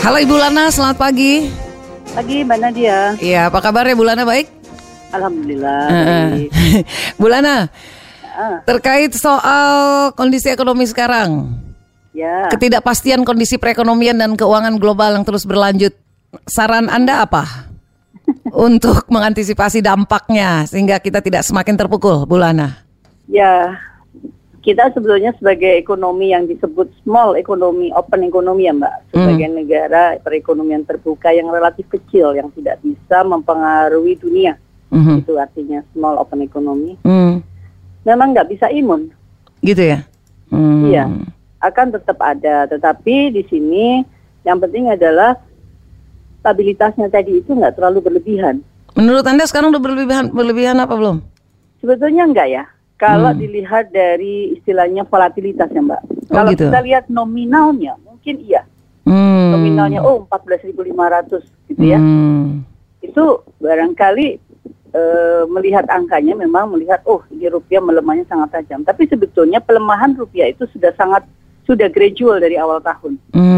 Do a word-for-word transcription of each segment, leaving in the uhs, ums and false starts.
Halo Ibu Lana, selamat pagi. Pagi Mbak Nadia. Iya, apa kabar ya Bu Lana, baik? Alhamdulillah. Uh, Bu Lana, uh. terkait soal kondisi ekonomi sekarang, ya. ketidakpastian kondisi perekonomian dan keuangan global yang terus berlanjut, saran Anda apa untuk mengantisipasi dampaknya sehingga kita tidak semakin terpukul, Bu Lana? Ya, kita sebetulnya sebagai ekonomi yang disebut small economy, open economy ya Mbak, sebagai hmm. negara perekonomian terbuka yang relatif kecil yang tidak bisa mempengaruhi dunia, hmm. itu artinya small open economy. Hmm. Memang nggak bisa imun. Gitu ya? Hmm. Iya, akan tetap ada, tetapi di sini yang penting adalah stabilitasnya tadi itu nggak terlalu berlebihan. Menurut Anda sekarang udah berlebihan, berlebihan apa belum? Sebetulnya enggak ya. Kalau hmm. dilihat dari istilahnya volatilitasnya Mbak. Oh, kalau gitu. kita lihat nominalnya mungkin iya. Hmm. Nominalnya oh empat belas ribu lima ratus gitu ya. Hmm. Itu barangkali e, melihat angkanya memang melihat oh ini rupiah melemahnya sangat tajam. Tapi sebetulnya pelemahan rupiah itu sudah sangat sudah gradual dari awal tahun.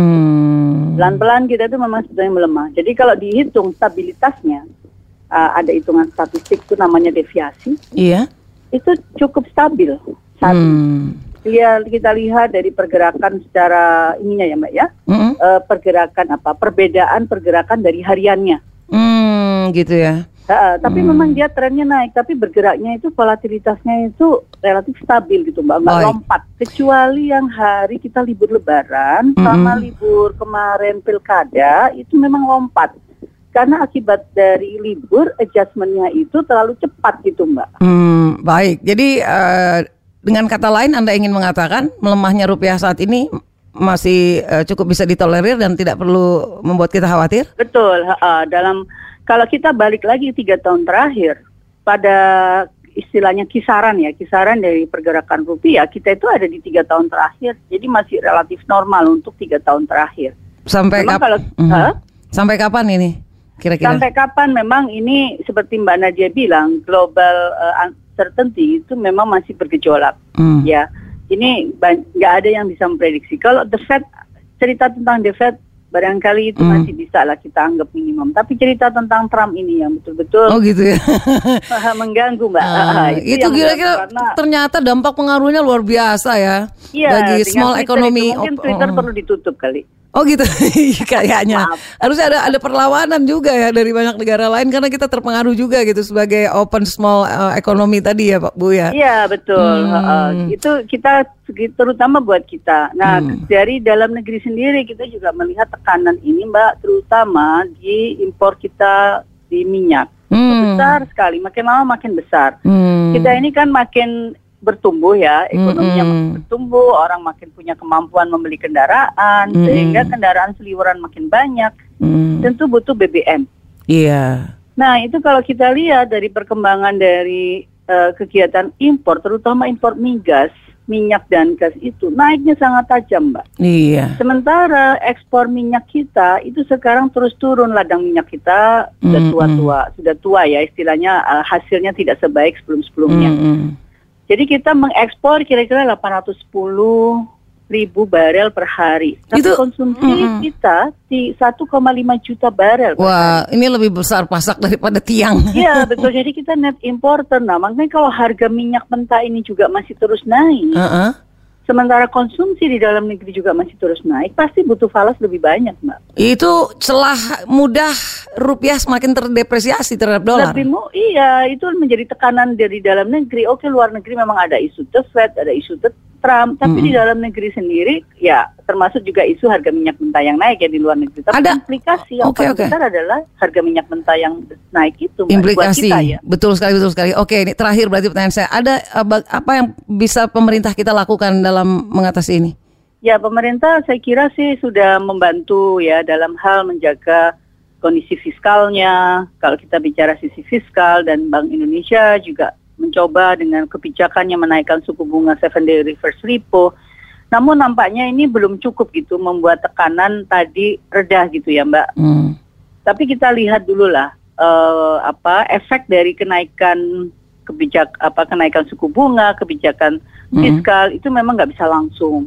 Hmm. Pelan-pelan kita itu memang sebetulnya melemah. Jadi kalau dihitung stabilitasnya uh, ada hitungan statistik itu namanya deviasi. Iya. Itu cukup stabil saat hmm. ya, kita lihat dari pergerakan secara ininya ya Mbak ya, mm-hmm. uh, pergerakan apa perbedaan pergerakan dari hariannya. Hmm, gitu ya. Uh, tapi hmm. memang dia trennya naik, tapi bergeraknya itu volatilitasnya itu relatif stabil gitu Mbak, nggak lompat. Kecuali yang hari kita libur Lebaran, mm-hmm. sama libur kemarin Pilkada itu memang lompat. Karena akibat dari libur, adjustment-nya itu terlalu cepat gitu Mbak. Hmm, baik, jadi uh, dengan kata lain Anda ingin mengatakan melemahnya rupiah saat ini masih uh, cukup bisa ditolerir dan tidak perlu membuat kita khawatir? Betul, uh, dalam kalau kita balik lagi tiga tahun terakhir, pada istilahnya kisaran ya, kisaran dari pergerakan rupiah, kita itu ada di tiga tahun terakhir, jadi masih relatif normal untuk tiga tahun terakhir. Sampai kapan? Mm-hmm. uh, Sampai kapan ini? Kira-kira. Sampai kapan memang ini seperti Mbak Nadia bilang global uh, uncertainty itu memang masih bergejolak hmm. ya. Ini nggak ada yang bisa memprediksi. Kalau The Fed, cerita tentang The Fed barangkali itu hmm. masih bisa lah kita anggap minimum. Tapi cerita tentang Trump ini yang betul-betul oh gitu ya mengganggu Mbak. Ah, itu itu kira-kira karena, ternyata dampak pengaruhnya luar biasa ya, ya bagi small economy. Mungkin Twitter oh, perlu ditutup kali. Oh gitu, kayaknya harusnya ada ada perlawanan juga ya dari banyak negara lain karena kita terpengaruh juga gitu sebagai open small uh, economy tadi ya Pak Bu ya. Iya betul, hmm. uh, itu kita terutama buat kita. Nah hmm. dari dalam negeri sendiri kita juga melihat tekanan ini Mbak, terutama di impor kita di minyak hmm. besar sekali, makin lama makin besar. Hmm. Kita ini kan makin bertumbuh ya, ekonominya mm-hmm. makin bertumbuh, orang makin punya kemampuan membeli kendaraan, mm-hmm. sehingga kendaraan seliweran makin banyak, mm-hmm. tentu butuh B B M. Iya. Yeah. Nah itu kalau kita lihat dari perkembangan dari uh, kegiatan impor, terutama impor migas, minyak dan gas itu naiknya sangat tajam Mbak. Iya. Yeah. Sementara ekspor minyak kita itu sekarang terus turun, ladang minyak kita sudah mm-hmm. tua-tua, sudah tua ya istilahnya, uh, hasilnya tidak sebaik sebelum-sebelumnya. Mm-hmm. Jadi kita mengekspor kira-kira delapan ratus sepuluh ribu barel per hari. Tapi itu, konsumsi mm, kita di satu koma lima juta barel per wah, hari. Ini lebih besar pasak daripada tiang. Iya, betul. Jadi kita net importer. Nah, makanya kalau harga minyak mentah ini juga masih terus naik, uh-uh. sementara konsumsi di dalam negeri juga masih terus naik, pasti butuh falas lebih banyak, Mbak. Itu celah mudah rupiah semakin terdepresiasi terhadap dolar. Lebih mu, iya, itu menjadi tekanan dari dalam negeri. Oke, luar negeri memang ada isu The Fed, ada isu The Trump, tapi hmm. di dalam negeri sendiri, ya termasuk juga isu harga minyak mentah yang naik ya di luar negeri. Tapi ada implikasi yang okay, paling okay. besar adalah harga minyak mentah yang naik itu. Implikasi, buat kita, ya. Betul sekali, betul sekali. Oke, ini terakhir berarti pertanyaan saya. Ada apa yang bisa pemerintah kita lakukan dalam mengatasi ini? Ya, pemerintah saya kira sih sudah membantu ya dalam hal menjaga kondisi fiskalnya. Kalau kita bicara sisi fiskal, dan Bank Indonesia juga mencoba dengan kebijakannya menaikkan suku bunga seven day reverse repo. Namun nampaknya ini belum cukup gitu membuat tekanan tadi reda gitu ya Mbak. Hmm. Tapi kita lihat dulu lah uh, apa efek dari kenaikan kebijak apa kenaikan suku bunga, kebijakan fiskal hmm. itu memang nggak bisa langsung.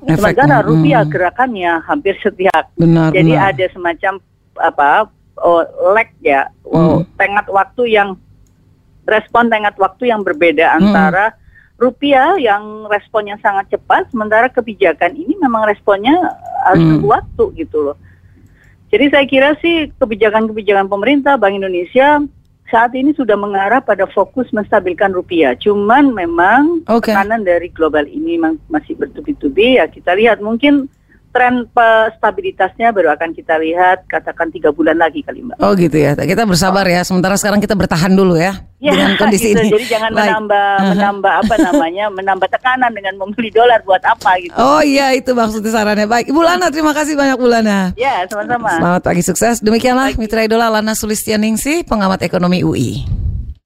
Sementara Efek, rupiah mm. gerakannya hampir setiap. Benar, Jadi benar. ada semacam apa oh, lag ya, oh, Mm. tenggat waktu yang respon tenggat waktu yang berbeda antara rupiah yang responnya sangat cepat, sementara kebijakan ini memang responnya harus Hmm. tunggu waktu gitu loh. Jadi saya kira sih kebijakan-kebijakan pemerintah Bank Indonesia saat ini sudah mengarah pada fokus menstabilkan rupiah. Cuman memang Oke. tekanan dari global ini memang masih bertubi-tubi ya, kita lihat mungkin tren pe- stabilitasnya baru akan kita lihat katakan tiga bulan lagi kali Mbak. Oh gitu ya. Kita bersabar ya. Sementara sekarang kita bertahan dulu ya, Ya, dengan kondisi gitu. ini. Jadi jangan Baik. menambah menambah apa namanya menambah tekanan dengan membeli dolar buat apa gitu. Oh iya, itu maksudnya sarannya. Baik, Ibu Lana, terima kasih banyak Bu Lana. Ya, sama-sama. Selamat pagi, sukses. Demikianlah Mitra Idola Lana Sulistianingsih, pengamat ekonomi U I.